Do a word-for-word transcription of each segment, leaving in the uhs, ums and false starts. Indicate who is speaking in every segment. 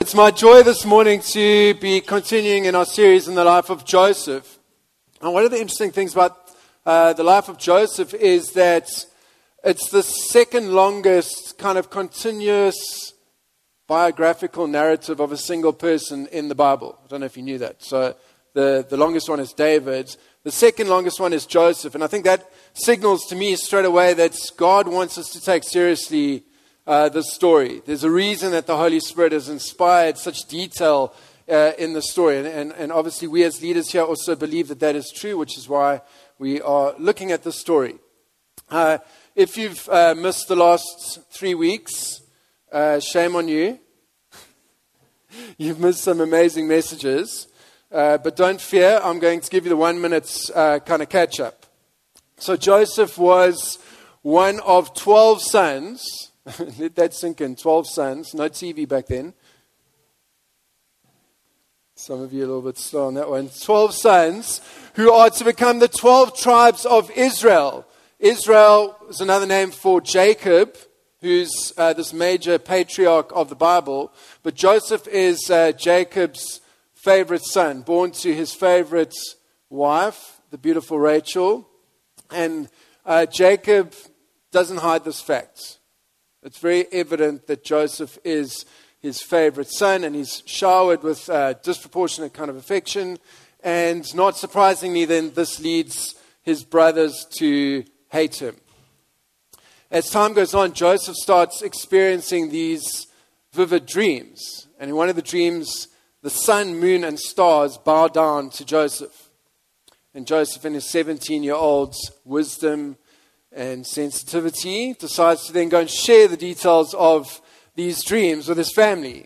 Speaker 1: It's my joy this morning to be continuing in our series in the life of Joseph. And one of the interesting things about uh, the life of Joseph is that it's the second longest kind of continuous biographical narrative of a single person in the Bible. I don't know if you knew that. So the, the longest one is David. The second longest one is Joseph. And I think that signals to me straight away that God wants us to take seriously Uh, this story. There's a reason that the Holy Spirit has inspired such detail uh, in the story. And, and, and obviously we as leaders here also believe that that is true, which is why we are looking at this story. Uh, if you've uh, missed the last three weeks, uh, shame on you. You've missed some amazing messages. Uh, but don't fear, I'm going to give you the one minute uh, kind of catch up. So Joseph was one of twelve sons. Let that sink in. twelve sons. No T V back then. Some of you a little bit slow on that one. twelve sons who are to become the twelve tribes of Israel. Israel is another name for Jacob, who's uh, this major patriarch of the Bible. But Joseph is uh, Jacob's favorite son, born to his favorite wife, the beautiful Rachel. And uh, Jacob doesn't hide this fact. It's very evident that Joseph is his favorite son, and he's showered with uh, disproportionate kind of affection. And not surprisingly, then, this leads his brothers to hate him. As time goes on, Joseph starts experiencing these vivid dreams. And in one of the dreams, the sun, moon, and stars bow down to Joseph. And Joseph, in his seventeen-year-old wisdom and sensitivity, decides to then go and share the details of these dreams with his family.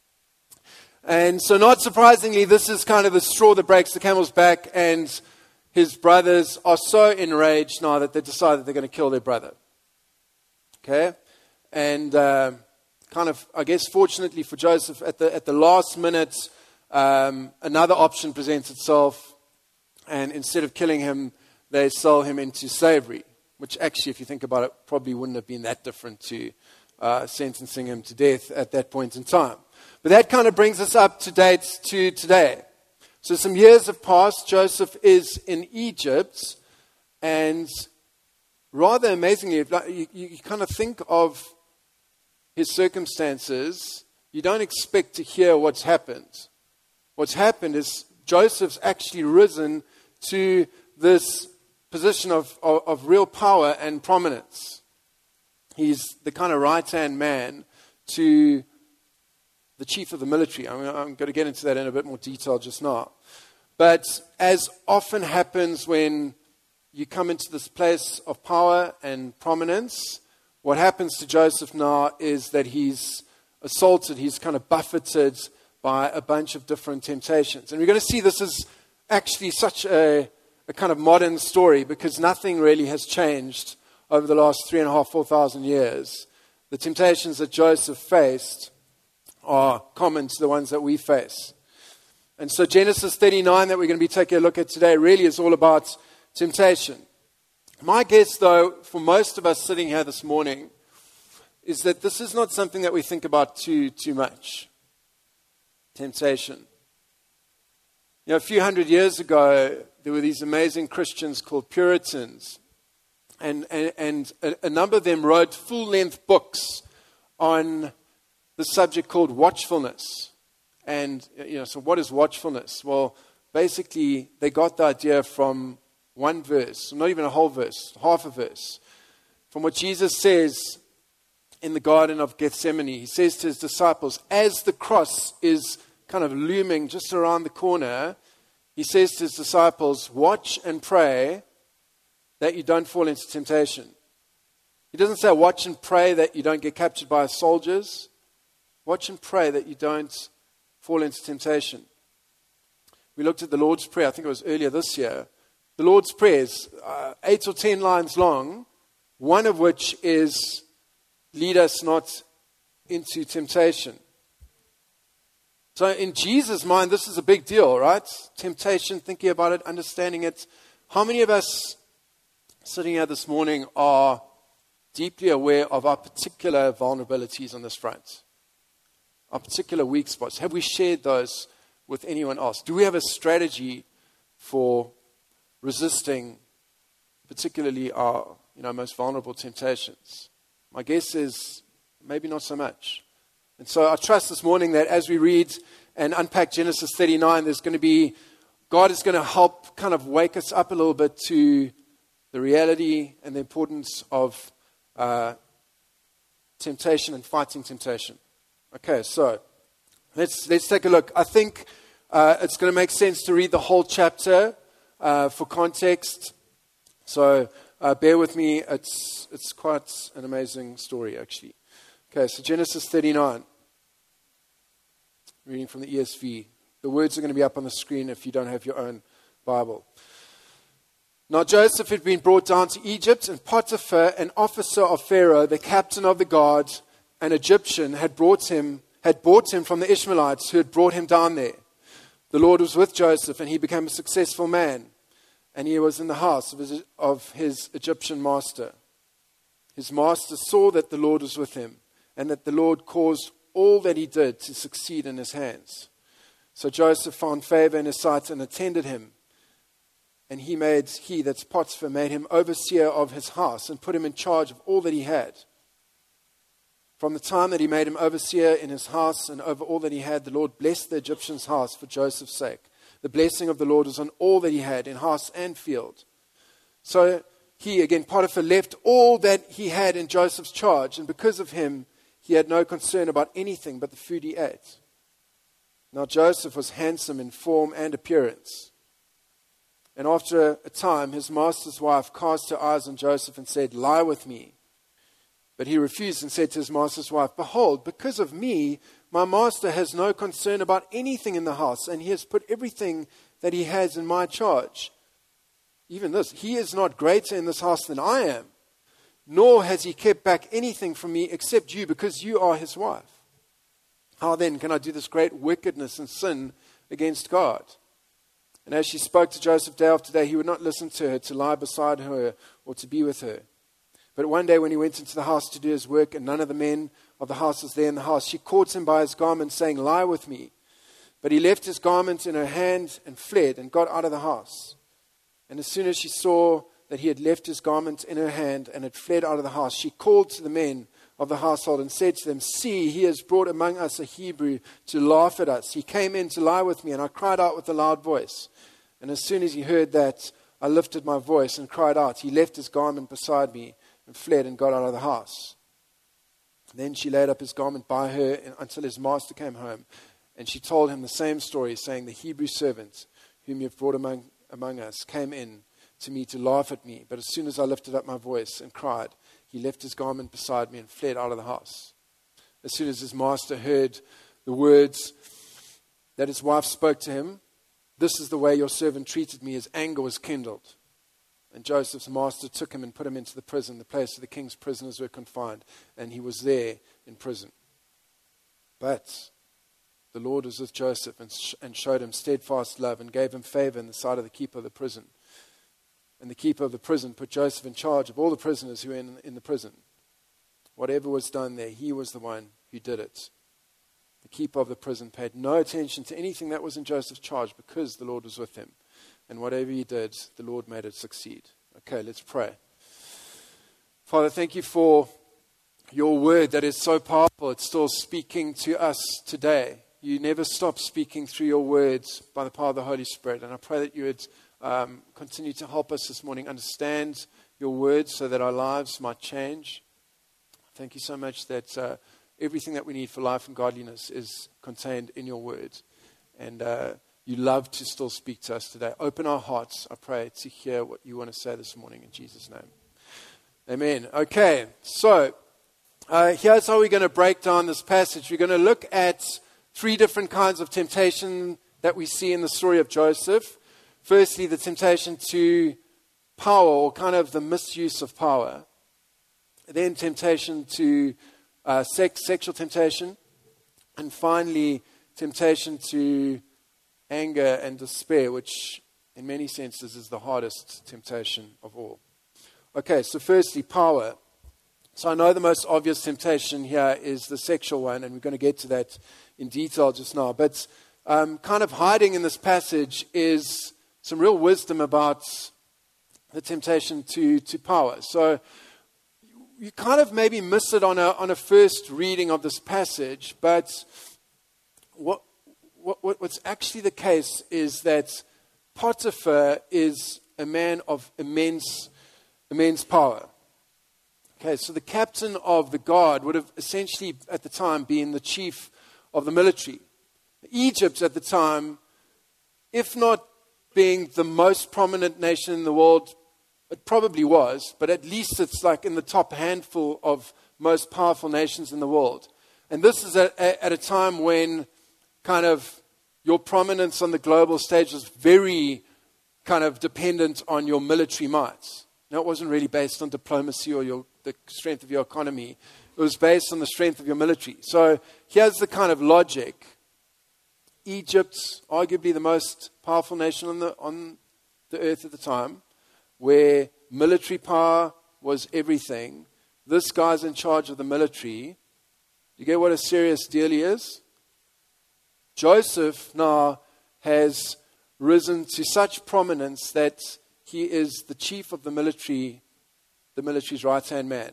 Speaker 1: And so not surprisingly, this is kind of the straw that breaks the camel's back, and his brothers are so enraged now that they decide that they're going to kill their brother. Okay? And uh, kind of, I guess fortunately for Joseph, at the, at the last minute, um, another option presents itself, and instead of killing him, they sell him into slavery. Which actually, if you think about it, probably wouldn't have been that different to uh, sentencing him to death at that point in time. But that kind of brings us up to date to today. So some years have passed. Joseph is in Egypt. And rather amazingly, you, you kind of think of his circumstances. You don't expect to hear what's happened. What's happened is Joseph's actually risen to this position of, of, of real power and prominence. He's the kind of right-hand man to the chief of the military. I mean, I'm going to get into that in a bit more detail just now. But as often happens when you come into this place of power and prominence, what happens to Joseph now is that he's assaulted, he's kind of buffeted by a bunch of different temptations. And we're going to see this is actually such a a kind of modern story, because nothing really has changed over the last three and a half, four thousand years. The temptations that Joseph faced are common to the ones that we face. And so Genesis thirty-nine that we're going to be taking a look at today really is all about temptation. My guess, though, for most of us sitting here this morning, is that this is not something that we think about too, too much. Temptation. You know, a few hundred years ago, there were these amazing Christians called Puritans. And, and, and a, a number of them wrote full-length books on the subject called watchfulness. And, you know, so what is watchfulness? Well, basically, they got the idea from one verse, not even a whole verse, half a verse, from what Jesus says in the Garden of Gethsemane. He says to his disciples, as the cross is kind of looming just around the corner, he says to his disciples, watch and pray that you don't fall into temptation. He doesn't say watch and pray that you don't get captured by soldiers. Watch and pray that you don't fall into temptation. We looked at the Lord's Prayer, I think it was earlier this year. The Lord's Prayer is uh, eight or ten lines long, one of which is, lead us not into temptation. So in Jesus' mind, this is a big deal, right? Temptation, thinking about it, understanding it. How many of us sitting here this morning are deeply aware of our particular vulnerabilities on this front? our particular weak spots? Have we shared those with anyone else? Do we have a strategy for resisting particularly our you know, most vulnerable temptations? My guess is maybe not so much. And so I trust this morning that as we read and unpack Genesis thirty-nine, there's going to be, God is going to help kind of wake us up a little bit to the reality and the importance of uh, temptation and fighting temptation. Okay, so let's let's take a look. I think uh, it's going to make sense to read the whole chapter uh, for context. So uh, bear with me. It's it's quite an amazing story, actually. Okay, so Genesis thirty-nine. Reading from the E S V. The words are going to be up on the screen if you don't have your own Bible. Now Joseph had been brought down to Egypt, and Potiphar, an officer of Pharaoh, the captain of the guard, an Egyptian, had brought him, had bought him from the Ishmaelites who had brought him down there. The Lord was with Joseph, and he became a successful man, and he was in the house of his, of his Egyptian master. His master saw that the Lord was with him, and that the Lord caused all that he did to succeed in his hands. So Joseph found favor in his sight and attended him. And he made, he, that's Potiphar, made him overseer of his house and put him in charge of all that he had. From the time that he made him overseer in his house and over all that he had, the Lord blessed the Egyptian's house for Joseph's sake. The blessing of the Lord was on all that he had in house and field. So he, again, Potiphar, left all that he had in Joseph's charge, and because of him, he had no concern about anything but the food he ate. Now Joseph was handsome in form and appearance. And after a time, his master's wife cast her eyes on Joseph and said, "Lie with me." But he refused and said to his master's wife, "Behold, because of me, my master has no concern about anything in the house, and he has put everything that he has in my charge. Even this, he is not greater in this house than I am, nor has he kept back anything from me except you, because you are his wife. How then can I do this great wickedness and sin against God?" And as she spoke to Joseph day after day, he would not listen to her, to lie beside her or to be with her. But one day when he went into the house to do his work, and none of the men of the house was there in the house, she caught him by his garment, saying, "Lie with me." But he left his garment in her hand and fled and got out of the house. And as soon as she saw that he had left his garment in her hand and had fled out of the house, she called to the men of the household and said to them, "See, he has brought among us a Hebrew to laugh at us. He came in to lie with me, and I cried out with a loud voice. And as soon as he heard that, I lifted my voice and cried out. He left his garment beside me and fled and got out of the house." Then she laid up his garment by her until his master came home. And she told him the same story, saying, "The Hebrew servant whom you have brought among, among us came in to me to laugh at me. But as soon as I lifted up my voice and cried, he left his garment beside me and fled out of the house." As soon as his master heard the words that his wife spoke to him, "This is the way your servant treated me," his anger was kindled. And Joseph's master took him and put him into the prison, the place where the king's prisoners were confined, and he was there in prison. But the Lord was with Joseph and, sh- and showed him steadfast love and gave him favor in the sight of the keeper of the prison. And the keeper of the prison put Joseph in charge of all the prisoners who were in, in the prison. Whatever was done there, he was the one who did it. The keeper of the prison paid no attention to anything that was in Joseph's charge because the Lord was with him. And whatever he did, the Lord made it succeed. Okay, let's pray. Father, thank you for your word that is so powerful. It's still speaking to us today. You never stop speaking through your words by the power of the Holy Spirit. And I pray that you would um, continue to help us this morning understand your words so that our lives might change. Thank you so much that uh, everything that we need for life and godliness is contained in your word. And uh, you love to still speak to us today. Open our hearts, I pray, to hear what you want to say this morning in Jesus' name. Amen. Okay, so uh, here's how we're going to break down this passage. We're going to look at three different kinds of temptation that we see in the story of Joseph. Firstly, the temptation to power, or kind of the misuse of power. Then temptation to uh, sex, sexual temptation. And finally, temptation to anger and despair, which in many senses is the hardest temptation of all. Okay, so firstly, power. So I know the most obvious temptation here is the sexual one, and we're going to get to that in detail just now. But um, kind of hiding in this passage is some real wisdom about the temptation to, to power. So you kind of maybe miss it on a, on a first reading of this passage, but what, what what's actually the case is that Potiphar is a man of immense, immense power. Okay, so the captain of the guard would have essentially at the time been the chief of the military. Egypt at the time, if not being the most prominent nation in the world, it probably was, but at least it's like in the top handful of most powerful nations in the world. And this is at, at a time when kind of your prominence on the global stage was very kind of dependent on your military might. Now, it wasn't really based on diplomacy or your, the strength of your economy. It was based on the strength of your military. So here's the kind of logic. Egypt, arguably the most powerful nation on the, on the earth at the time, where military power was everything. This guy's in charge of the military. You get what a serious deal he is? Joseph now has risen to such prominence that he is the chief of the military, the military's right-hand man.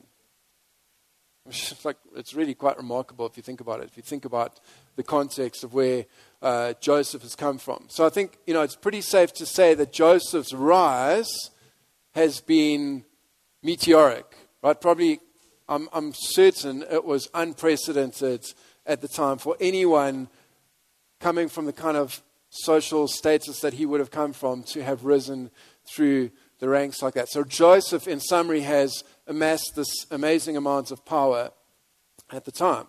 Speaker 1: It's, like, it's really quite remarkable if you think about it, if you think about the context of where uh, Joseph has come from. So I think, you know, it's pretty safe to say that Joseph's rise has been meteoric, right? Probably, I'm, I'm certain it was unprecedented at the time for anyone coming from the kind of social status that he would have come from to have risen through the ranks like that. So Joseph, in summary, has amassed this amazing amount of power at the time.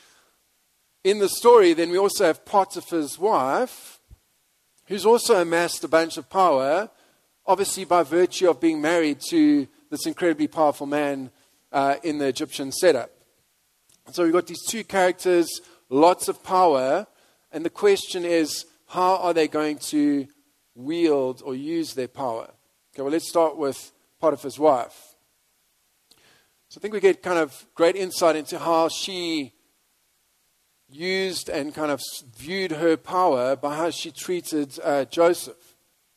Speaker 1: In the story, then, we also have Potiphar's wife, who's also amassed a bunch of power, obviously by virtue of being married to this incredibly powerful man uh, in the Egyptian setup. So we've got these two characters, lots of power, and the question is, how are they going to wield or use their power? Okay, well, let's start with Potiphar's wife. So I think we get kind of great insight into how she used and kind of viewed her power by how she treated uh, Joseph.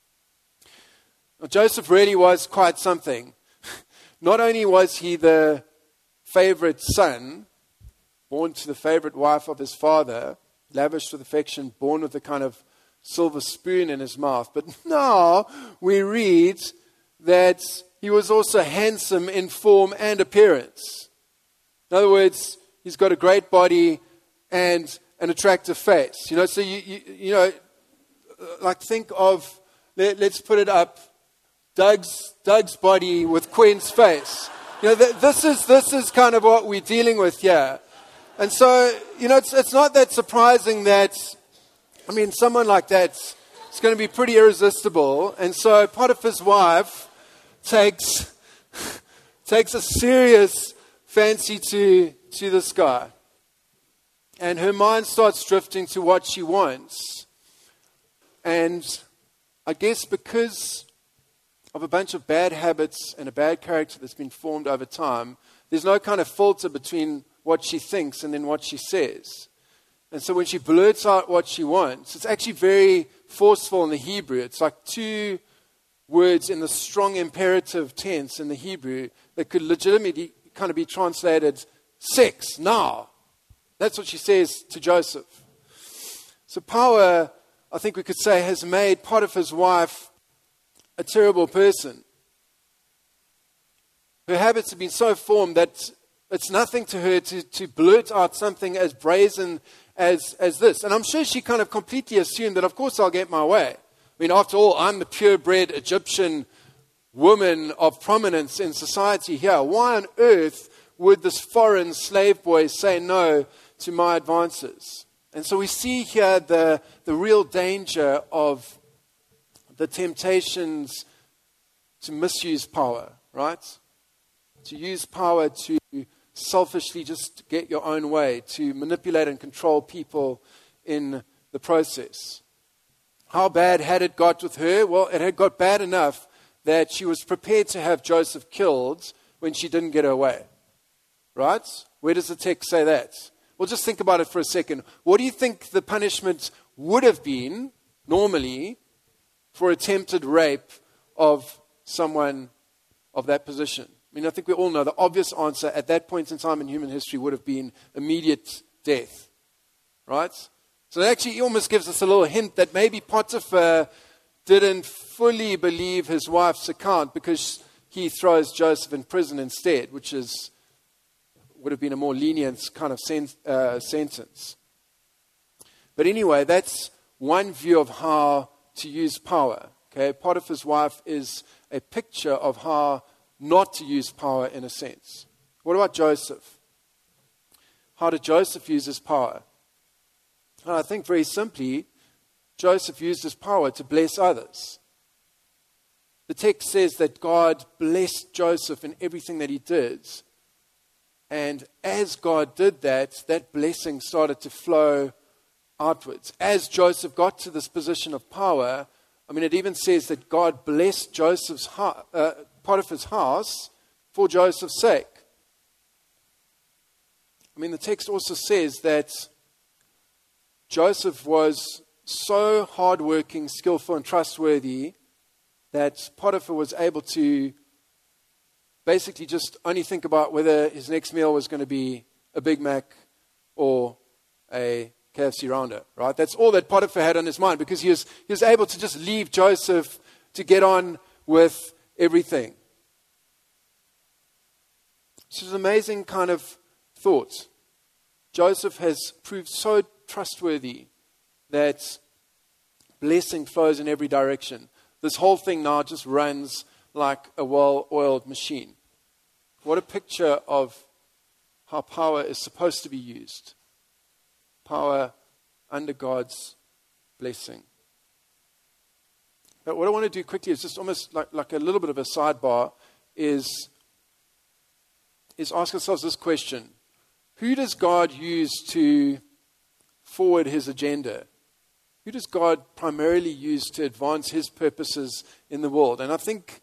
Speaker 1: Now, Joseph really was quite something. Not only was he the favorite son, born to the favorite wife of his father, lavished with affection, born with a kind of silver spoon in his mouth. But now we read that he was also handsome in form and appearance. In other words, he's got a great body and an attractive face. You know, so you, you, you know, like think of, let, let's put it up, Doug's, Doug's body with Quen's face. You know, th- this is, this is kind of what we're dealing with here. And so, you know, it's, it's not that surprising that, I mean, someone like that is going to be pretty irresistible. And so Potiphar's wife takes takes a serious fancy to, to this guy. And her mind starts drifting to what she wants. And I guess because of a bunch of bad habits and a bad character that's been formed over time, there's no kind of filter between what she thinks and then what she says. And so when she blurts out what she wants, it's actually very forceful in the Hebrew. It's like two words in the strong imperative tense in the Hebrew that could legitimately kind of be translated sex, now. That's what she says to Joseph. So power, I think we could say, has made Potiphar's wife a terrible person. Her habits have been so formed that it's nothing to her to, to blurt out something as brazen as, as this. And I'm sure she kind of completely assumed that, of course, I'll get my way. I mean, after all, I'm the purebred Egyptian woman of prominence in society here. Why on earth would this foreign slave boy say no to my advances? And so we see here the, the real danger of the temptations to misuse power, right? To use power to selfishly just get your own way, to manipulate and control people in the process. How bad had it got with her? Well, it had got bad enough that she was prepared to have Joseph killed when she didn't get her way. Right? Where does the text say that? Well, just think about it for a second. What do you think the punishment would have been, normally, for attempted rape of someone of that position? I mean, I think we all know the obvious answer at that point in time in human history would have been immediate death. Right? So it actually almost gives us a little hint that maybe Potiphar didn't fully believe his wife's account because he throws Joseph in prison instead, which is would have been a more lenient kind of sen- uh, sentence. But anyway, that's one view of how to use power. Okay, Potiphar's wife is a picture of how not to use power in a sense. What about Joseph? How did Joseph use his power? And I think very simply, Joseph used his power to bless others. The text says that God blessed Joseph in everything that he did. And as God did that, that blessing started to flow outwards. As Joseph got to this position of power, I mean, it even says that God blessed Joseph's uh, Potiphar's house for Joseph's sake. I mean, the text also says that Joseph was so hardworking, skillful, and trustworthy that Potiphar was able to basically just only think about whether his next meal was going to be a Big Mac or a K F C rounder, right? That's all that Potiphar had on his mind because he was, he was able to just leave Joseph to get on with everything. This is an amazing kind of thought. Joseph has proved so trustworthy that blessing flows in every direction. This whole thing now just runs like a well-oiled machine. What a picture of how power is supposed to be used. Power under God's blessing. But what I want to do quickly is just almost like, like a little bit of a sidebar is, is ask ourselves this question. Who does God use to forward his agenda? Who does God primarily use to advance his purposes in the world? And I think,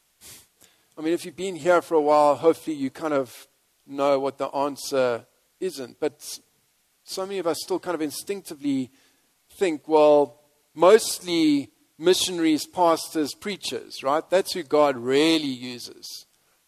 Speaker 1: I mean, if you've been here for a while, hopefully you kind of know what the answer isn't. But so many of us still kind of instinctively think, well, mostly missionaries, pastors, preachers, right? That's who God really uses.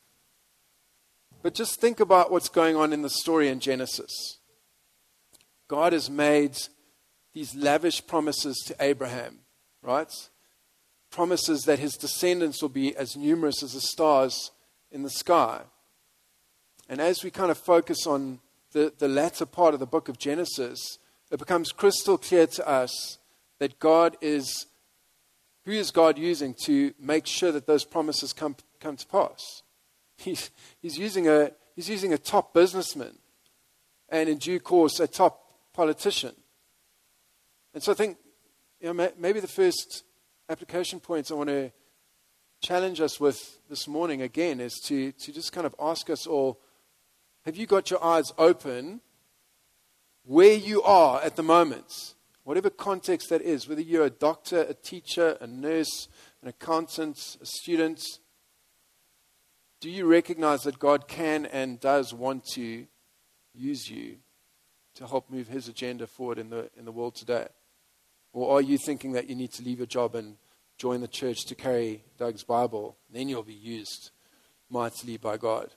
Speaker 1: But just think about what's going on in the story in Genesis. God has made these lavish promises to Abraham, right? Promises that his descendants will be as numerous as the stars in the sky. And as we kind of focus on the, the latter part of the book of Genesis, it becomes crystal clear to us that God is, who is God using to make sure that those promises come, come to pass? He's, he's, using a, he's using a top businessman and in due course a top politician. And so I think, you know, maybe the first application points I want to challenge us with this morning again is to, to just kind of ask us all, have you got your eyes open where you are at the moment? Whatever context that is, whether you're a doctor, a teacher, a nurse, an accountant, a student, do you recognize that God can and does want to use you to help move his agenda forward in the in the world today? Or are you thinking that you need to leave your job and join the church to carry Doug's Bible? Then you'll be used mightily by God.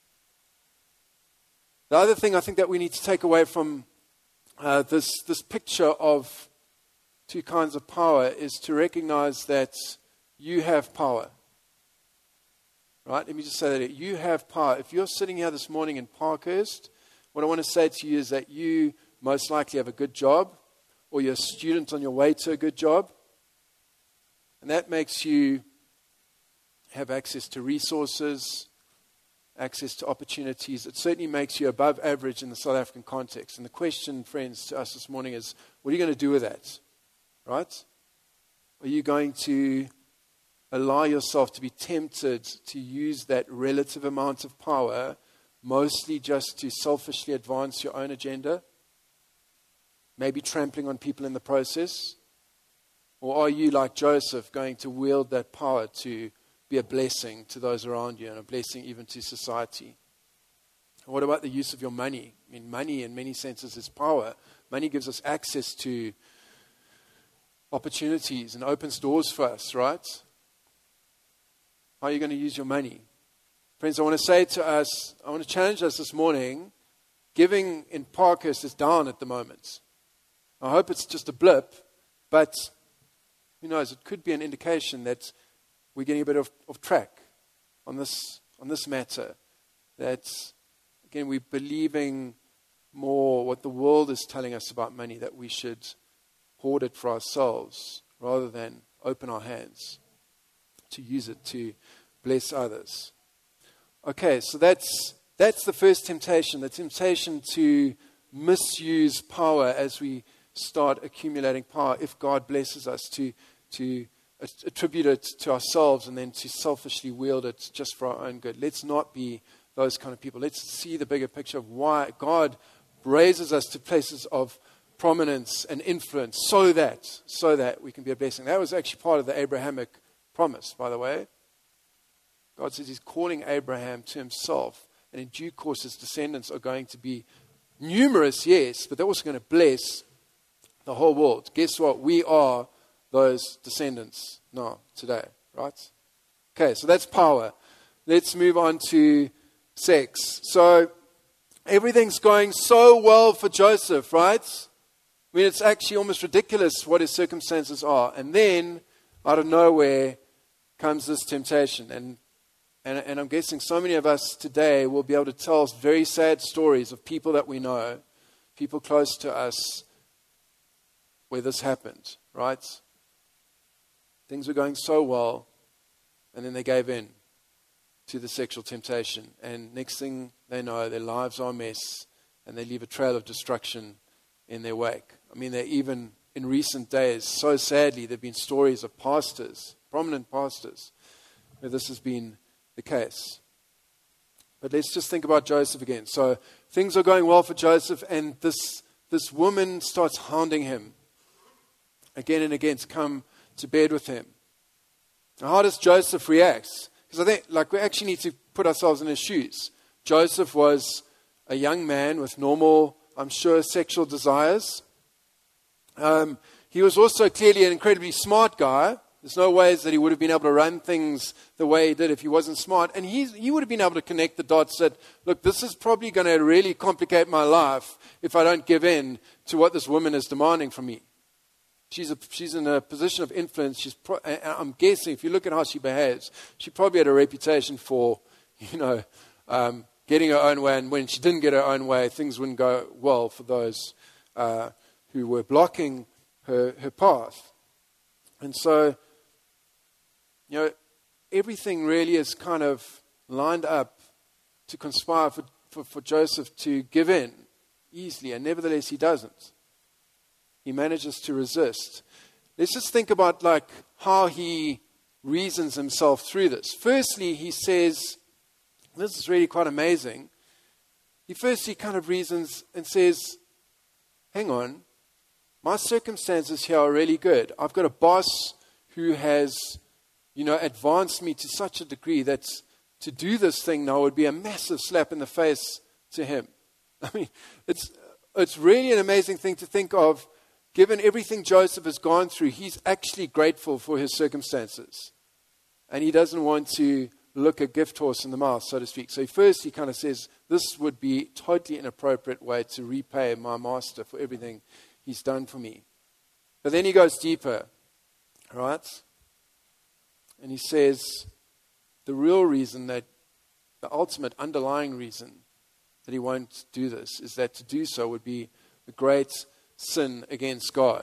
Speaker 1: The other thing I think that we need to take away from uh, this, this picture of two kinds of power is to recognize that you have power. Right? Let me just say that you have power. If you're sitting here this morning in Parkhurst, what I want to say to you is that you most likely have a good job, or you're a student on your way to a good job. And that makes you have access to resources, access to opportunities. It certainly makes you above average in the South African context. And the question, friends, to us this morning is, what are you going to do with that? Right? Are you going to allow yourself to be tempted to use that relative amount of power mostly just to selfishly advance your own agenda? Maybe trampling on people in the process? Or are you, like Joseph, going to wield that power to be a blessing to those around you and a blessing even to society? What about the use of your money? I mean, money in many senses is power. Money gives us access to opportunities and opens doors for us, right? How are you going to use your money? Friends, I want to say to us, I want to challenge us this morning, giving in Parkhurst is down at the moment. I hope it's just a blip, but who knows, it could be an indication that we're getting a bit of, of track on this on this matter. That, again, we're believing more what the world is telling us about money, that we should hoard it for ourselves rather than open our hands to use it to bless others. Okay, so that's that's the first temptation, the temptation to misuse power as we start accumulating power. If God blesses us, to to attribute it to ourselves and then to selfishly wield it just for our own good. Let's not be those kind of people. Let's see the bigger picture of why God raises us to places of prominence and influence so that, so that we can be a blessing. That was actually part of the Abrahamic promise, by the way. God says he's calling Abraham to himself, and in due course his descendants are going to be numerous, yes, but they're also going to bless the whole world. Guess what? We are those descendants now, today, right? Okay, so that's power. Let's move on to sex. So everything's going so well for Joseph, right? I mean, it's actually almost ridiculous what his circumstances are. And then, out of nowhere, comes this temptation. And, and, and I'm guessing so many of us today will be able to tell us very sad stories of people that we know, people close to us, where this happened, right? Things were going so well, and then they gave in to the sexual temptation. And next thing they know, their lives are a mess, and they leave a trail of destruction in their wake. I mean, they even, in recent days, so sadly, there have been stories of pastors, prominent pastors, where this has been the case. But let's just think about Joseph again. So things are going well for Joseph, and this, this woman starts hounding him again and again to come to bed with him. Now, how does Joseph react? Because I think, like, we actually need to put ourselves in his shoes. Joseph was a young man with normal, I'm sure, sexual desires. Um, he was also clearly an incredibly smart guy. There's no ways that he would have been able to run things the way he did if he wasn't smart. And he, he would have been able to connect the dots that, look, this is probably going to really complicate my life if I don't give in to what this woman is demanding from me. She's a, she's in a position of influence. She's pro, I'm guessing, if you look at how she behaves, she probably had a reputation for, you know, um, getting her own way. And when she didn't get her own way, things wouldn't go well for those uh, who were blocking her, her path. And so, you know, everything really is kind of lined up to conspire for, for, for Joseph to give in easily. And nevertheless, he doesn't. He manages to resist. Let's just think about like how he reasons himself through this. Firstly, he says, this is really quite amazing. He firstly kind of reasons and says, hang on, my circumstances here are really good. I've got a boss who has, you know, advanced me to such a degree that to do this thing now would be a massive slap in the face to him. I mean, it's it's really an amazing thing to think of. Given everything Joseph has gone through, he's actually grateful for his circumstances. And he doesn't want to look a gift horse in the mouth, so to speak. So first he kind of says, this would be totally inappropriate way to repay my master for everything he's done for me. But then he goes deeper, right? And he says, the real reason that, the ultimate underlying reason that he won't do this is that to do so would be a great sin against God.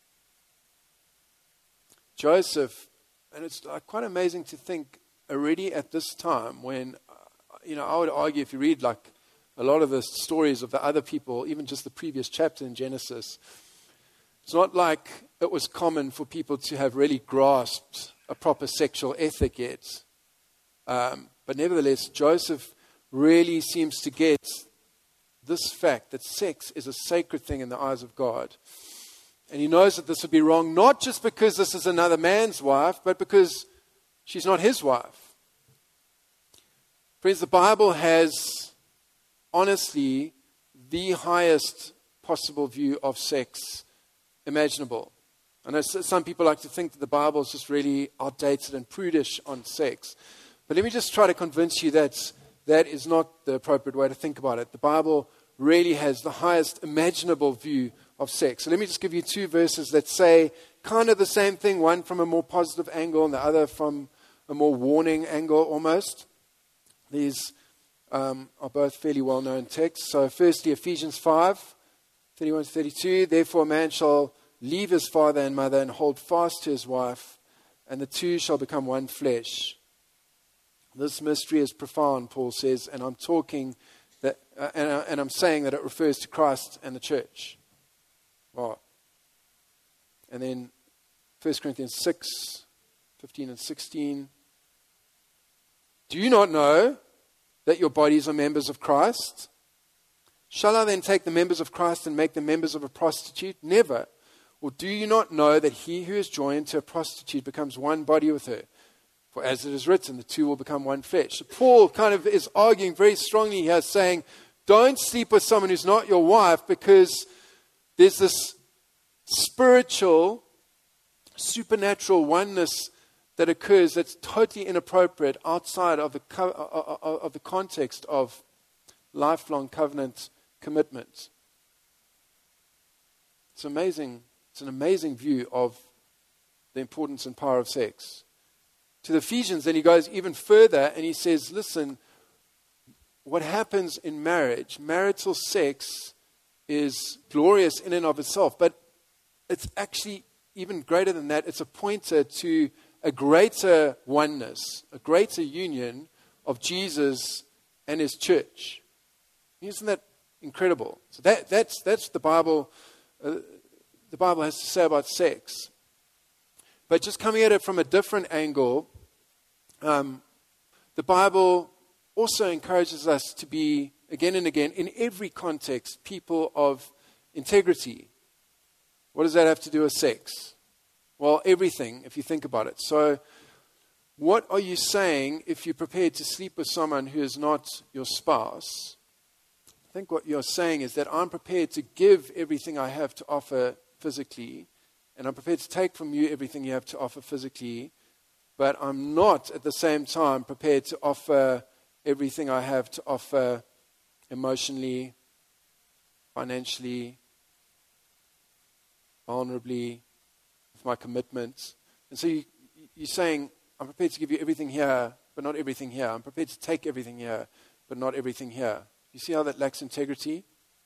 Speaker 1: Joseph, and it's quite amazing to think already at this time when, you know, I would argue if you read like a lot of the stories of the other people, even just the previous chapter in Genesis, it's not like it was common for people to have really grasped a proper sexual ethic yet. Um, but nevertheless, Joseph really seems to get this fact that sex is a sacred thing in the eyes of God. And he knows that this would be wrong, not just because this is another man's wife, but because she's not his wife. Friends, the Bible has honestly the highest possible view of sex imaginable. I know some people like to think that the Bible is just really outdated and prudish on sex. But let me just try to convince you that that is not the appropriate way to think about it. The Bible really has the highest imaginable view of sex. So let me just give you two verses that say kind of the same thing, one from a more positive angle and the other from a more warning angle almost. These um, are both fairly well-known texts. So firstly, Ephesians five, thirty-one to thirty-two. Therefore a man shall leave his father and mother and hold fast to his wife, and the two shall become one flesh. This mystery is profound, Paul says, and I'm talking that, uh, and, uh, and I'm saying that it refers to Christ and the church. Wow. And then First Corinthians six, fifteen and sixteen. Do you not know that your bodies are members of Christ? Shall I then take the members of Christ and make them members of a prostitute? Never. Or do you not know that he who is joined to a prostitute becomes one body with her? For as it is written, the two will become one flesh. So Paul kind of is arguing very strongly here, saying, don't sleep with someone who's not your wife, because there's this spiritual, supernatural oneness that occurs that's totally inappropriate outside of the co- of the context of lifelong covenant commitment. It's amazing. It's an amazing view of the importance and power of sex. To the Ephesians, then he goes even further and he says, listen, what happens in marriage, marital sex is glorious in and of itself, but it's actually even greater than that. It's a pointer to a greater oneness, a greater union of Jesus and his church. Isn't that incredible? So that, that's, that's the Bible, uh, the Bible has to say about sex. But just coming at it from a different angle, um, the Bible also encourages us to be, again and again, in every context, people of integrity. What does that have to do with sex? Well, everything, if you think about it. So, what are you saying if you're prepared to sleep with someone who is not your spouse? I think what you're saying is that I'm prepared to give everything I have to offer physically, and I'm prepared to take from you everything you have to offer physically, but I'm not at the same time prepared to offer everything I have to offer emotionally, financially, vulnerably, with my commitment. And so you, you're saying, I'm prepared to give you everything here, but not everything here. I'm prepared to take everything here, but not everything here. You see how that lacks integrity?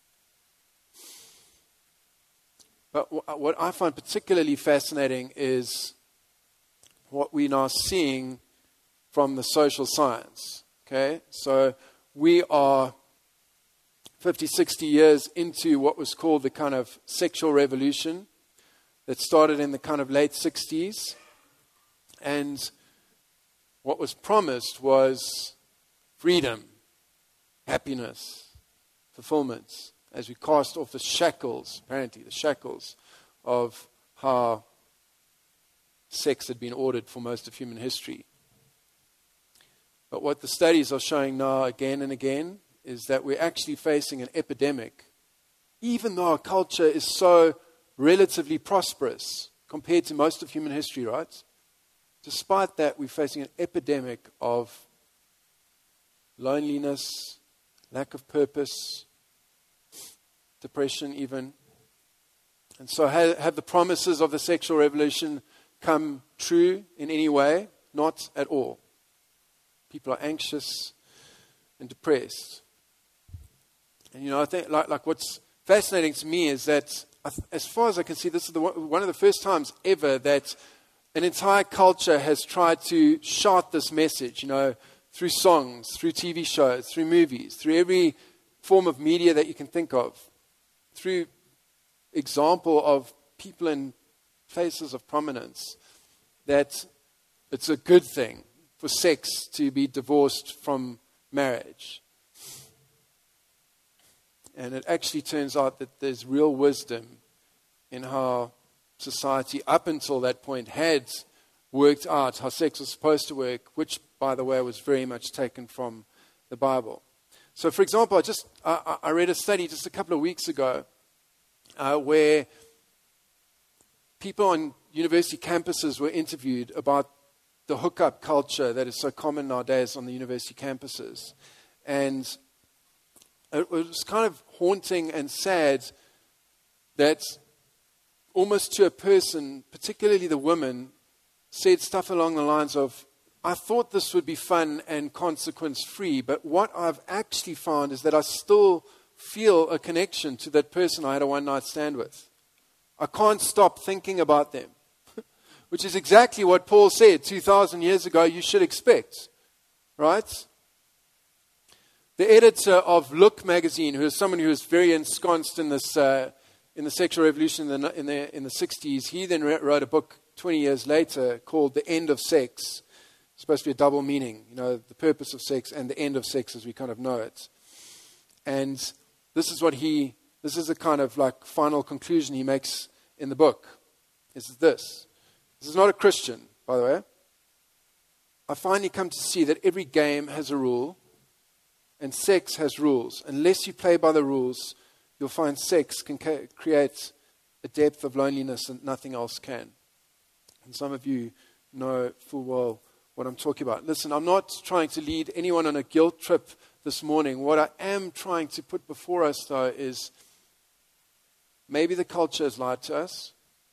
Speaker 1: But what I find particularly fascinating is what we're now seeing from the social science. Okay, so we are fifty, sixty years into what was called the kind of sexual revolution that started in the kind of late sixties. And what was promised was freedom, happiness, fulfillment, as we cast off the shackles, apparently the shackles of how sex had been ordered for most of human history. But what the studies are showing now again and again is that we're actually facing an epidemic, even though our culture is so relatively prosperous compared to most of human history, right? Despite that, we're facing an epidemic of loneliness, lack of purpose, depression even. And so have, have the promises of the sexual revolution come true in any way? Not at all. People are anxious and depressed. And you know, I think like, like what's fascinating to me is that as far as I can see, this is the one, one of the first times ever that an entire culture has tried to shout this message, you know, through songs, through T V shows, through movies, through every form of media that you can think of, through example of people in places of prominence, that it's a good thing for sex to be divorced from marriage. And it actually turns out that there's real wisdom in how society up until that point had worked out how sex was supposed to work, which, by the way, was very much taken from the Bible. So, for example, I just I, I read a study just a couple of weeks ago uh, where people on university campuses were interviewed about the hookup culture that is so common nowadays on the university campuses. And it was kind of haunting and sad that almost to a person, particularly the women, said stuff along the lines of, I thought this would be fun and consequence-free, but what I've actually found is that I still feel a connection to that person I had a one-night stand with. I can't stop thinking about them, which is exactly what Paul said two thousand years ago you should expect, right? The editor of Look magazine, who is someone who is very ensconced in this, uh, in the sexual revolution in the, in the, in the sixties, he then wrote a book twenty years later called The End of Sex. It's supposed to be a double meaning, you know, the purpose of sex and the end of sex as we kind of know it. And this is what he, this is the kind of like final conclusion he makes in the book. This is this. This is not a Christian, by the way. I finally come to see that every game has a rule and sex has rules. Unless you play by the rules, you'll find sex can ca- create a depth of loneliness that nothing else can. And some of you know full well what I'm talking about. Listen, I'm not trying to lead anyone on a guilt trip this morning. What I am trying to put before us, though, is maybe the culture has lied to us,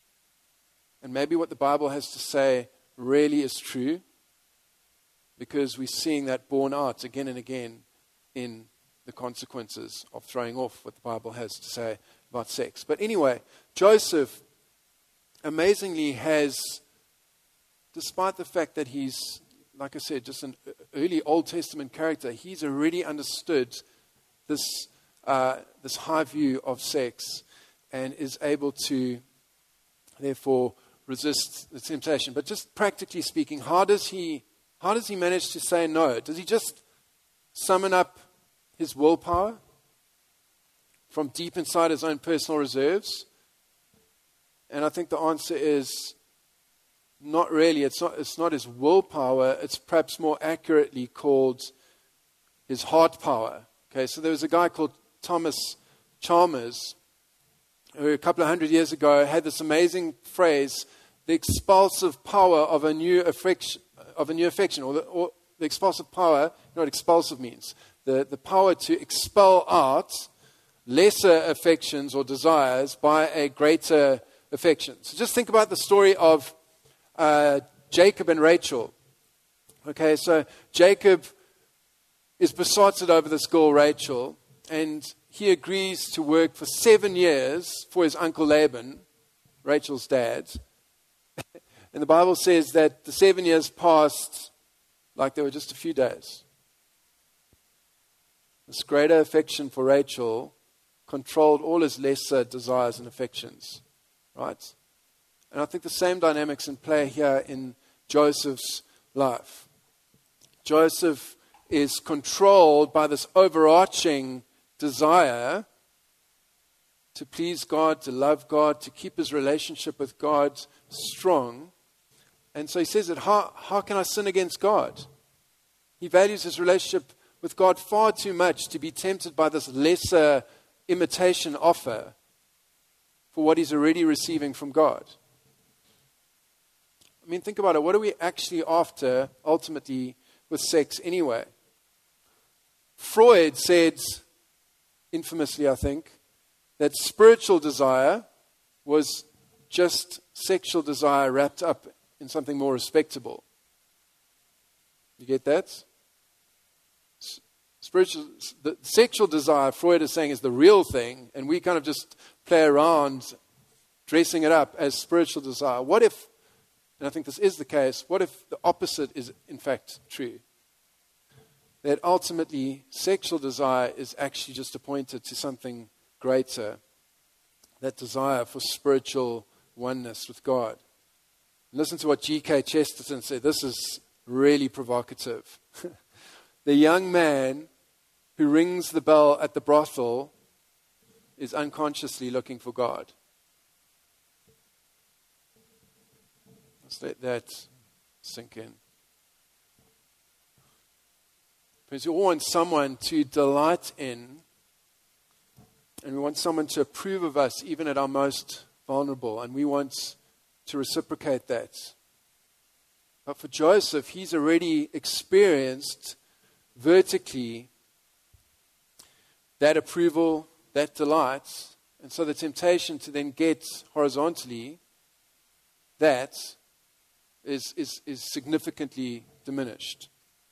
Speaker 1: and maybe what the Bible has to say really is true, because we're seeing that borne out again and again in the consequences of throwing off what the Bible has to say about sex. But anyway, Joseph amazingly has, despite the fact that he's, like I said, just an early Old Testament character, he's already understood this uh, this high view of sex and is able to, therefore, resist the temptation. But just practically speaking, how does he how does he manage to say no? Does he just summon up his willpower from deep inside his own personal reserves? And I think the answer is not really. It's not, it's not his willpower. It's perhaps more accurately called his heart power. Okay, so there was a guy called Thomas Chalmers who a couple of hundred years ago had this amazing phrase, the expulsive power of a new affection, of a new affection, or the, or the expulsive power, you know what expulsive means? The, the power to expel out lesser affections or desires by a greater affection. So just think about the story of uh, Jacob and Rachel. Okay, so Jacob is besotted over this girl Rachel, and he agrees to work for seven years for his uncle Laban, Rachel's dad. And the Bible says that the seven years passed like they were just a few days. This greater affection for Rachel controlled all his lesser desires and affections. Right? And I think the same dynamics in play here in Joseph's life. Joseph is controlled by this overarching desire to please God, to love God, to keep his relationship with God strong. And so he says that, how, how can I sin against God? He values his relationship with God far too much to be tempted by this lesser imitation offer for what he's already receiving from God. I mean, think about it. What are we actually after, ultimately, with sex anyway? Freud said, infamously, I think, that spiritual desire was just sexual desire wrapped up in something more respectable. You get that? Spiritual, the sexual desire, Freud is saying, is the real thing, and we kind of just play around dressing it up as spiritual desire. What if, and I think this is the case, what if the opposite is in fact true? That ultimately sexual desire is actually just appointed to something greater, that desire for spiritual oneness with God. Listen to what G K Chesterton said. This is really provocative. The young man who rings the bell at the brothel is unconsciously looking for God. Let's let that sink in. Because we all want someone to delight in, and we want someone to approve of us even at our most vulnerable, and we want to reciprocate that. But for Joseph, he's already experienced vertically that approval, that delight, and so the temptation to then get horizontally that is, is, is significantly diminished.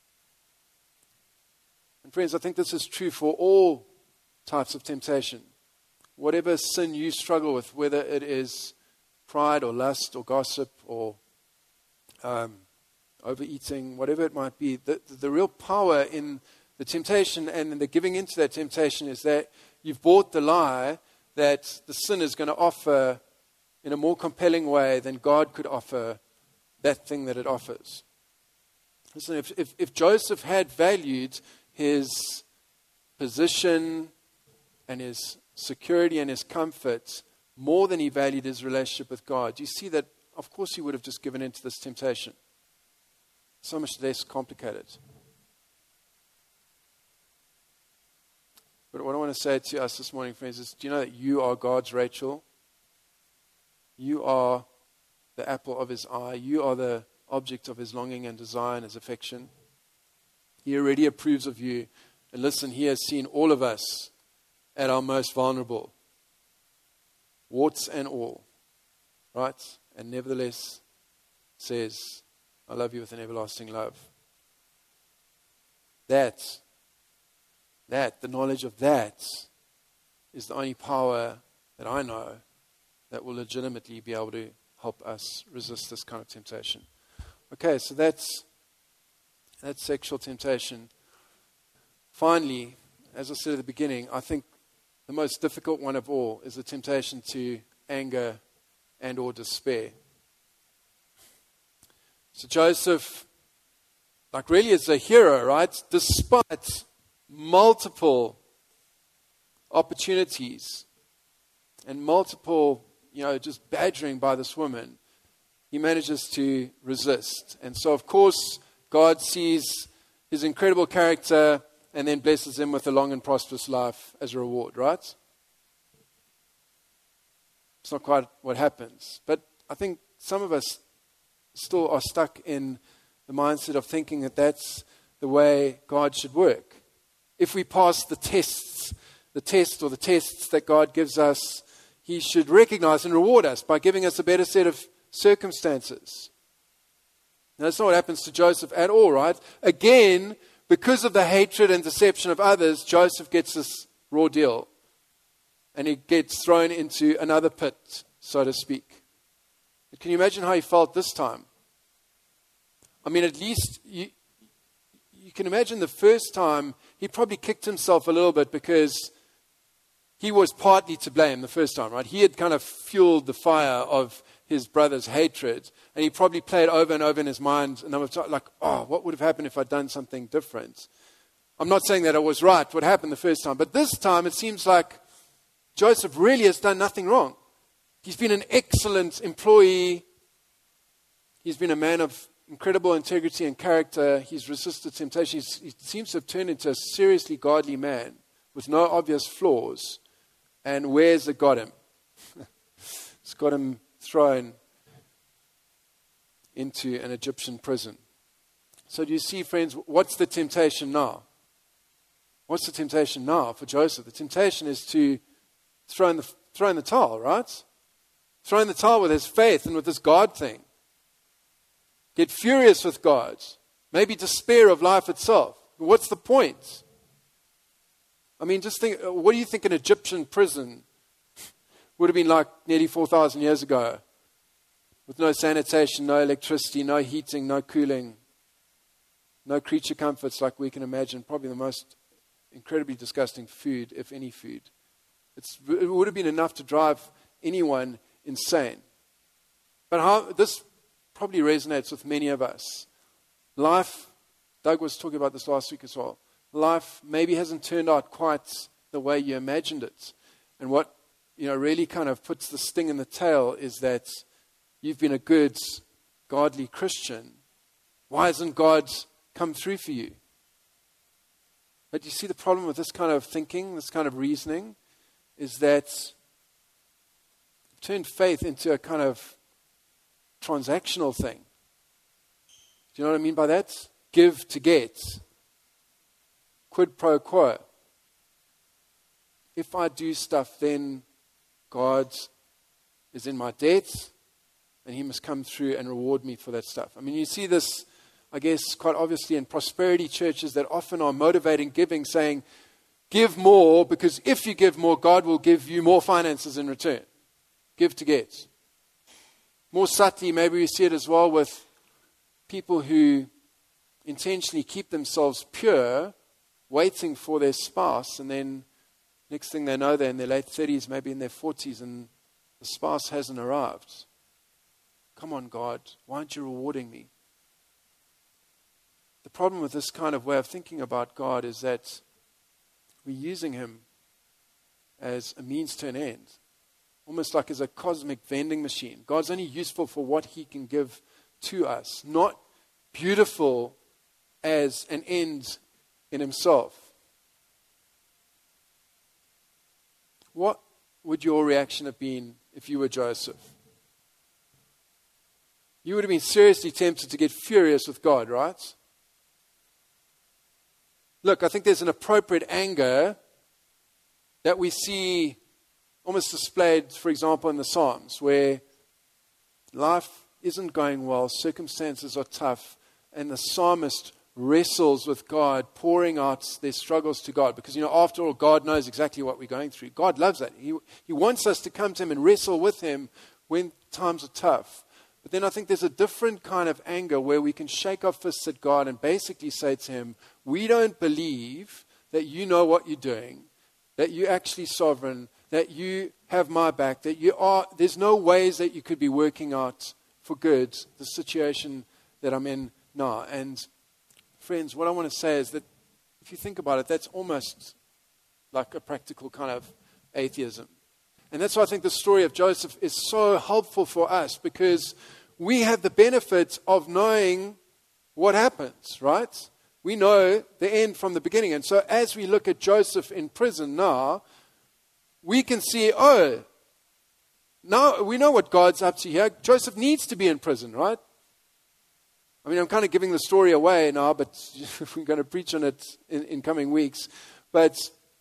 Speaker 1: And friends, I think this is true for all types of temptation. Whatever sin you struggle with, whether it is pride or lust or gossip or um, overeating, whatever it might be, the, the real power in the temptation and in the giving into that temptation is that you've bought the lie that the sin is going to offer in a more compelling way than God could offer that thing that it offers. Listen, if, if, if Joseph had valued his position and his security and his comfort more than he valued his relationship with God, you see that, of course, he would have just given in to this temptation. So much less complicated. But what I want to say to us this morning, friends, is do you know that you are God's Rachel? You are the apple of his eye. You are the object of his longing and desire and his affection. He already approves of you. And listen, he has seen all of us at our most vulnerable. Warts and all. Right? And nevertheless says, I love you with an everlasting love. That, that, the knowledge of that is the only power that I know that will legitimately be able to help us resist this kind of temptation. Okay, so that's that's sexual temptation. Finally, as I said at the beginning, I think the most difficult one of all is the temptation to anger and or despair. So Joseph, like really is a hero, right? Despite multiple opportunities and multiple, you know, just badgering by this woman, he manages to resist. And so, of course, God sees his incredible character and then blesses him with a long and prosperous life as a reward, right? It's not quite what happens. But I think some of us still are stuck in the mindset of thinking that that's the way God should work. If we pass the tests, the test or the tests that God gives us, he should recognize and reward us by giving us a better set of circumstances. Now, that's not what happens to Joseph at all, right? Again, because of the hatred and deception of others, Joseph gets this raw deal. And he gets thrown into another pit, so to speak. Can you imagine how he felt this time? I mean, at least you, you can imagine the first time he probably kicked himself a little bit because he was partly to blame the first time, right? He had kind of fueled the fire of his brother's hatred, and he probably played over and over in his mind, and I was like, oh, what would have happened if I'd done something different? I'm not saying that I was right, what happened the first time, but this time it seems like Joseph really has done nothing wrong. He's been an excellent employee. He's been a man of incredible integrity and character. He's resisted temptation. He's, he seems to have turned into a seriously godly man with no obvious flaws. And where's it got him? It's got him thrown into an Egyptian prison. So do you see, friends, what's the temptation now? What's the temptation now for Joseph? The temptation is to throw in the, throw in the towel, right? Throw in the towel with his faith and with this God thing. Get furious with God. Maybe despair of life itself. What's the point? I mean, just think, what do you think an Egyptian prison would have been like nearly four thousand years ago? With no sanitation, no electricity, no heating, no cooling, no creature comforts like we can imagine. Probably the most incredibly disgusting food, if any food. It's, it would have been enough to drive anyone insane. But how this probably resonates with many of us. Life, Doug was talking about this last week as well. Life maybe hasn't turned out quite the way you imagined it. And what, you know, really kind of puts the sting in the tail is that you've been a good, godly Christian. Why hasn't God come through for you? But you see the problem with this kind of thinking, this kind of reasoning, is that you've turned faith into a kind of transactional thing. Do you know what I mean by that? Give to get. Quid pro quo. If I do stuff, then God is in my debt, and He must come through and reward me for that stuff. I mean, you see this, I guess, quite obviously in prosperity churches that often are motivating giving, saying, give more, because if you give more, God will give you more finances in return. Give to get. More subtly, maybe we see it as well with people who intentionally keep themselves pure, waiting for their spouse, and then next thing they know, they're in their late thirties, maybe in their forties, and the spouse hasn't arrived. Come on, God, why aren't you rewarding me? The problem with this kind of way of thinking about God is that we're using Him as a means to an end, almost like as a cosmic vending machine. God's only useful for what He can give to us, not beautiful as an end in Himself. What would your reaction have been if you were Joseph? You would have been seriously tempted to get furious with God, right? Look, I think there's an appropriate anger that we see almost displayed, for example, in the Psalms, where life isn't going well, circumstances are tough, and the psalmist wrestles with God, pouring out their struggles to God. Because, you know, after all, God knows exactly what we're going through. God loves that. He, he wants us to come to Him and wrestle with Him when times are tough. But then I think there's a different kind of anger where we can shake our fists at God and basically say to Him, we don't believe that you know what you're doing, that you're actually sovereign, that you have my back, that you are, there's no ways that you could be working out for good the situation that I'm in now. And friends, what I want to say is that if you think about it, that's almost like a practical kind of atheism. And that's why I think the story of Joseph is so helpful for us, because we have the benefit of knowing what happens, right? We know the end from the beginning. And so as we look at Joseph in prison now, we can see, oh, now we know what God's up to here. Joseph needs to be in prison, right? I mean, I'm kind of giving the story away now, but we're going to preach on it in, in coming weeks. But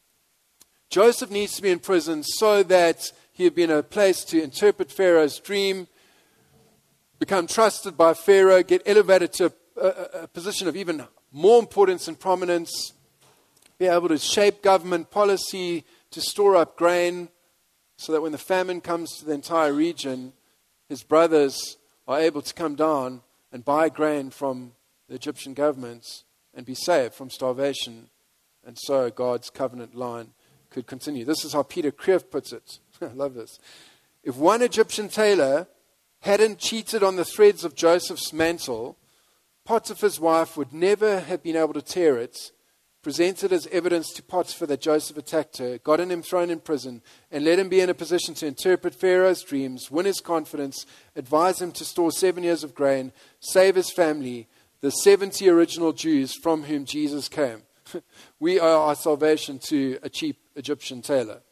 Speaker 1: Joseph needs to be in prison so that he'd be in a place to interpret Pharaoh's dream, become trusted by Pharaoh, get elevated to a, a, a position of even more importance and prominence, be able to shape government policy to store up grain so that when the famine comes to the entire region, his brothers are able to come down and buy grain from the Egyptian government and be saved from starvation. And so God's covenant line could continue. This is how Peter Kreeft puts it. I love this. If one Egyptian tailor hadn't cheated on the threads of Joseph's mantle, Potiphar's wife would never have been able to tear it, presented as evidence to Potiphar that Joseph attacked her, gotten him thrown in prison, and let him be in a position to interpret Pharaoh's dreams, win his confidence, advise him to store seven years of grain, save his family, the seventy original Jews from whom Jesus came. We owe our salvation to a cheap Egyptian tailor.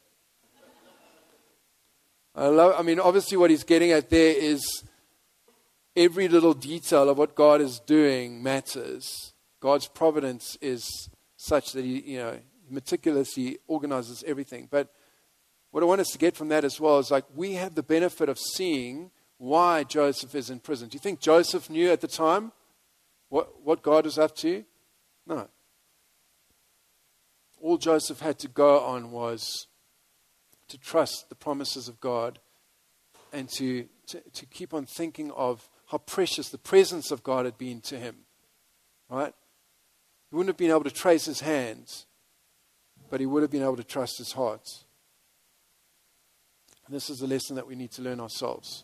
Speaker 1: I love, I mean, obviously what he's getting at there is every little detail of what God is doing matters. God's providence is such that he, you know, meticulously organizes everything. But what I want us to get from that as well is like we have the benefit of seeing why Joseph is in prison. Do you think Joseph knew at the time what, what God was up to? No. All Joseph had to go on was to trust the promises of God and to, to, to keep on thinking of how precious the presence of God had been to him. Right? He wouldn't have been able to trace his hands, but he would have been able to trust his heart. And this is a lesson that we need to learn ourselves.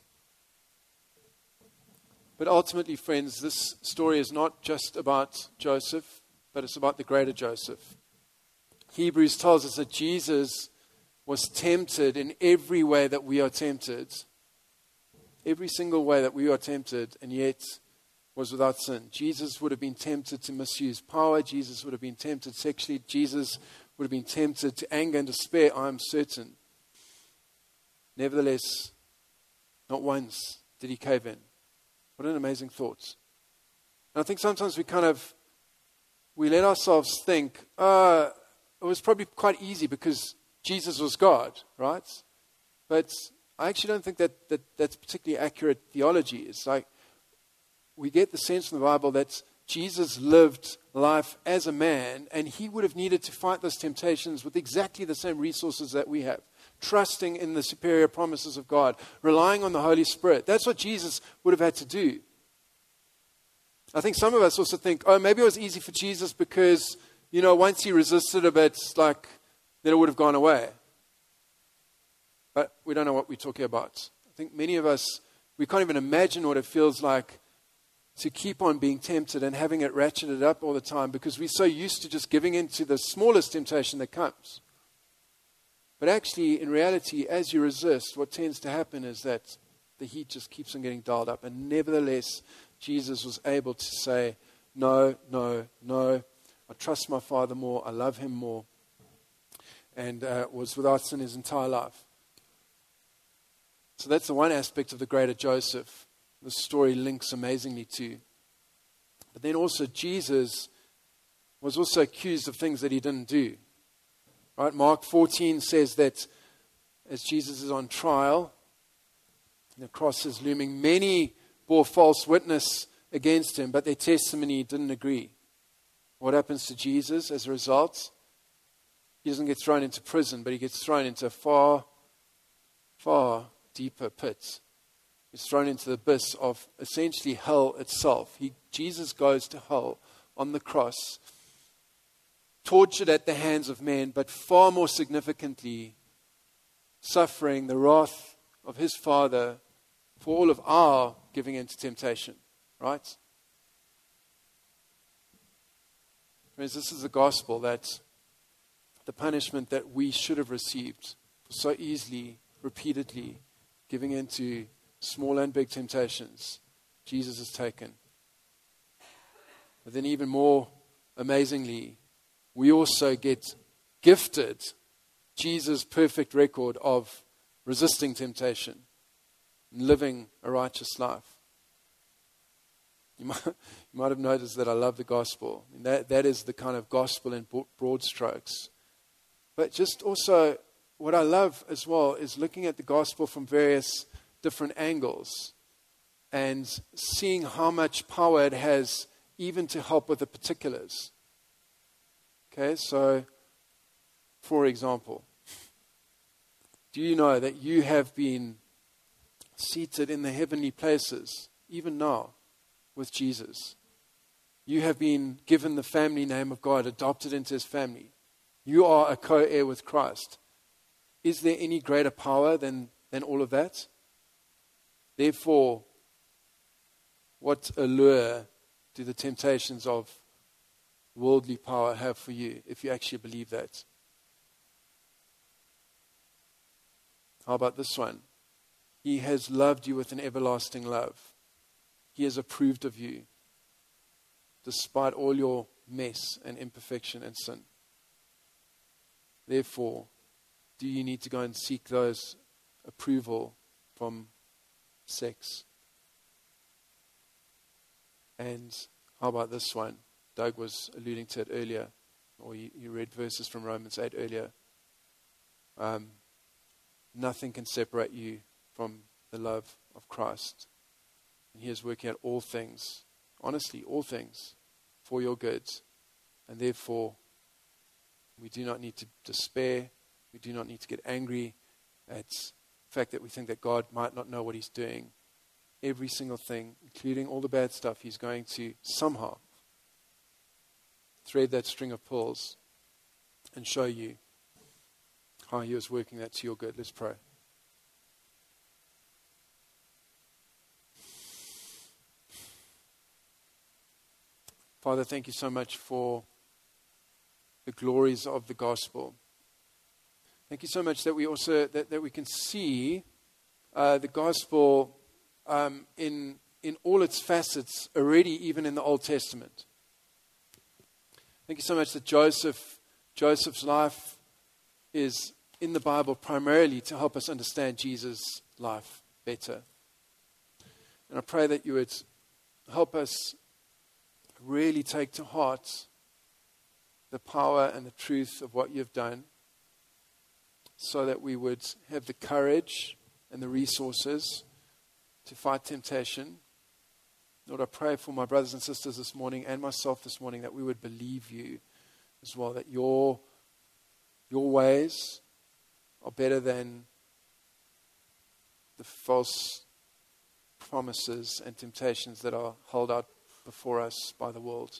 Speaker 1: But ultimately, friends, this story is not just about Joseph, but it's about the greater Joseph. Hebrews tells us that Jesus was tempted in every way that we are tempted. Every single way that we are tempted, and yet was without sin. Jesus would have been tempted to misuse power. Jesus would have been tempted sexually. Jesus would have been tempted to anger and despair, I'm certain. Nevertheless, not once did he cave in. What an amazing thought. And I think sometimes we kind of, we let ourselves think, uh, it was probably quite easy because Jesus was God, right? But I actually don't think that, that that's particularly accurate theology. It's like, we get the sense from the Bible that Jesus lived life as a man, and he would have needed to fight those temptations with exactly the same resources that we have. Trusting in the superior promises of God, relying on the Holy Spirit. That's what Jesus would have had to do. I think some of us also think, oh, maybe it was easy for Jesus because, you know, once he resisted a bit, like, then it would have gone away. But we don't know what we're talking about. I think many of us, we can't even imagine what it feels like to keep on being tempted and having it ratcheted up all the time because we're so used to just giving in to the smallest temptation that comes. But actually, in reality, as you resist, what tends to happen is that the heat just keeps on getting dialed up. And nevertheless, Jesus was able to say, no, no, no. I trust my Father more. I love him more. And uh, was without sin his entire life. So that's the one aspect of the greater Joseph. The story links amazingly to. But then also Jesus was also accused of things that he didn't do. Right? Mark fourteen says that as Jesus is on trial, the cross is looming, many bore false witness against him, but their testimony didn't agree. What happens to Jesus as a result? He doesn't get thrown into prison, but he gets thrown into a far, far deeper pit. He's thrown into the abyss of essentially hell itself. He, Jesus goes to hell on the cross, tortured at the hands of men, but far more significantly, suffering the wrath of his Father for all of our giving into temptation. Right? Friends, this is the gospel, that the punishment that we should have received for so easily, repeatedly, giving into small and big temptations, Jesus has taken. But then even more amazingly, we also get gifted Jesus' perfect record of resisting temptation and living a righteous life. You might, you might have noticed that I love the gospel. And that, that is the kind of gospel in broad strokes. But just also, what I love as well is looking at the gospel from various different angles and seeing how much power it has even to help with the particulars. Okay, so, for example, do you know that you have been seated in the heavenly places, even now, with Jesus? You have been given the family name of God, adopted into his family. You are a co-heir with Christ. Is there any greater power than, than all of that? Therefore, what allure do the temptations of worldly power have for you if you actually believe that? How about this one? He has loved you with an everlasting love. He has approved of you despite all your mess and imperfection and sin. Therefore, do you need to go and seek those approval from sex? And how about this one? Doug was alluding to it earlier, or you, you read verses from Romans eight earlier. Um, nothing can separate you from the love of Christ. And he is working out all things, honestly, all things, for your good. And therefore, we do not need to despair. We do not need to get angry at the fact that we think that God might not know what he's doing. Every single thing, including all the bad stuff, he's going to somehow thread that string of pearls and show you how he is working that to your good. Let's pray. Father, thank you so much for the glories of the gospel. Thank you so much that we also that, that we can see uh, the gospel um, in in all its facets already, even in the Old Testament. Thank you so much that Joseph, Joseph's life is in the Bible primarily to help us understand Jesus' life better. And I pray that you would help us really take to heart the power and the truth of what you've done, so that we would have the courage and the resources to fight temptation. Lord, I pray for my brothers and sisters this morning and myself this morning that we would believe you as well, that your, your ways are better than the false promises and temptations that are held out before us by the world.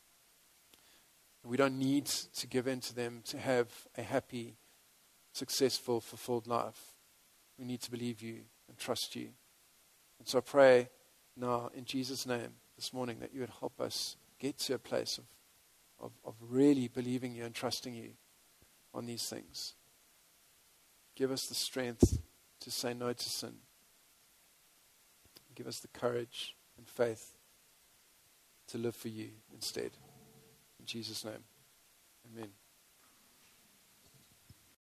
Speaker 1: We don't need to give in to them to have a happy, successful, fulfilled life. We need to believe you and trust you. And so I pray now in Jesus' name this morning that you would help us get to a place of, of, of really believing you and trusting you on these things. Give us the strength to say no to sin. Give us the courage and faith to live for you instead. In Jesus' name, amen.